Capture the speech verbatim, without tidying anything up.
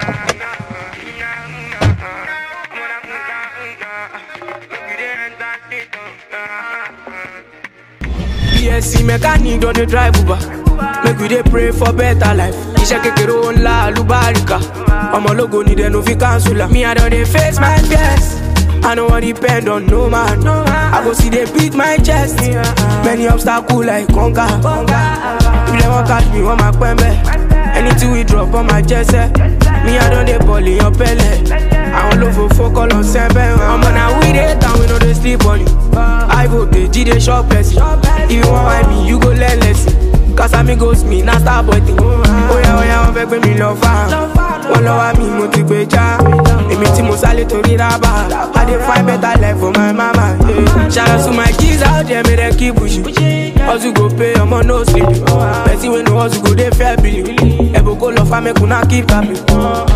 B S C mechanic don dey drive Uber. Make we dey pray for better life. Iṣẹ́ kékeré ó ńlá àlùbáríkà. Ọmọ ológo ni dem no fit cancel am. Me I don dey face my fears. I no wan depend on no man. I go see dey beat my chest. Many obstacles like conquer. If dem wan catch me, wọ́n máa pẹ́ mbẹ́. Anything we drop on my chest, eh. Me I don dey ball in your pele. Àwọn ló fò focus on sẹ́bẹ̀. Ọmọ na we dey town, we no dey sleep on it. I voltage, G dey shop person. If you wan why me, you go learn lesson. Cause amigos me, na star boy thing. Oya oya, wọ́n fẹ́ gbé mi lọ fà. Wọ́n lọ wá mi, mo ti gbé já. Èmi tí mo sálé torí rábà. I dey find better life for my mama. Yeah. Shout out to my kids out there, make them keep pushing. Hustle go pay, ọmọ no sleep. Person wey no hustle go dey fair billing. Ebo go lọ fa, make una keep happy.